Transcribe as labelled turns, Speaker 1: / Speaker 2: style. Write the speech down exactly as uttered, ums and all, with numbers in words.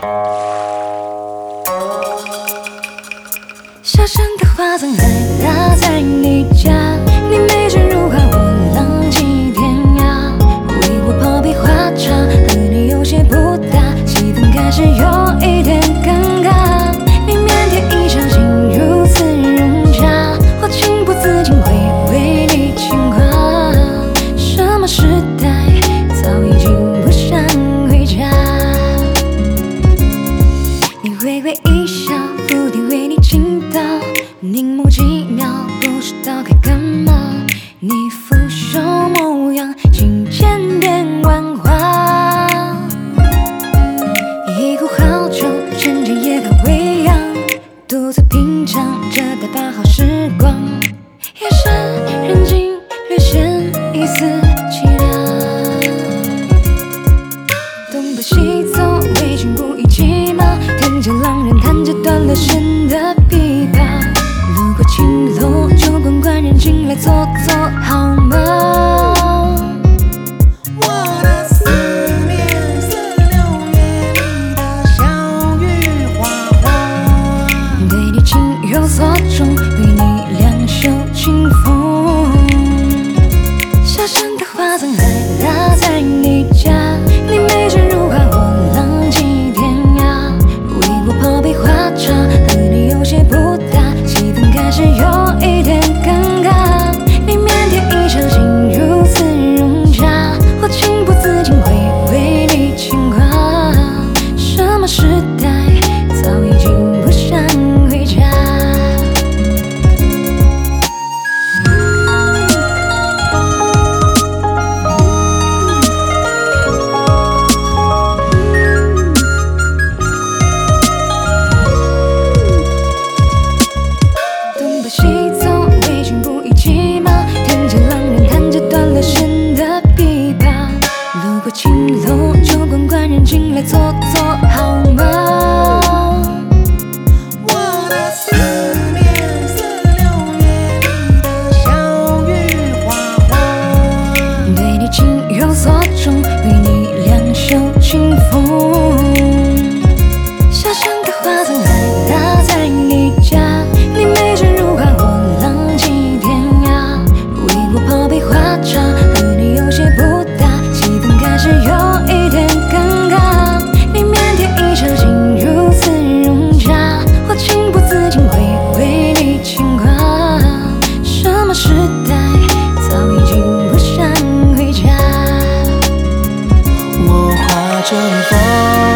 Speaker 1: 小巷的花葬还搭在你家，你美人如花，我浪迹天涯。为我泡杯花茶，和你有些不搭，气氛开始有一点尴尬。你腼腆一场，心如此融洽，我情不自禁会为你牵挂。什么时代，早已经不想回家。你微微一笑，蝴蝶为你倾倒，凝眸几秒，不知道该干嘛。你腐朽模样，竟千变万化。一壶好酒，趁着夜高微扬，独自品尝着大把好时光。夜深人静，略显一丝凄凉。东奔西走，为情不忆骑马，听着浪人弹着断了弦的琵琶。路过青楼，酒馆官人进来坐坐好吗？
Speaker 2: 我的思念似六月里的小雨哗哗，
Speaker 1: 对你情有所钟，为你两袖清风。小巷的花葬还搭在你家，你美人如花，我浪迹天涯。为我泡杯花茶，和你有些不搭，气氛开始有一点尴尬。你腼腆一场，心如此融洽，我情不自禁会为你牵挂。什么时代，早已经不想回家。东奔西走，为情不忆骑马，听着浪人弹着断了弦的琵琶。路过青楼，酒馆官人进来坐坐好吗？
Speaker 2: 我的思念似六月里的小雨哗哗，
Speaker 1: 对你情有所钟，为你两袖清风。小巷的花葬还搭在你家，你美人如花，我浪迹天涯。为我泡杯花茶，和你有些不搭，气氛开始有一点尴尬。你腼腆一场，心如此融洽，我情不自禁会为你牵挂。什么时代，早已经不想回家。
Speaker 2: 我化成风。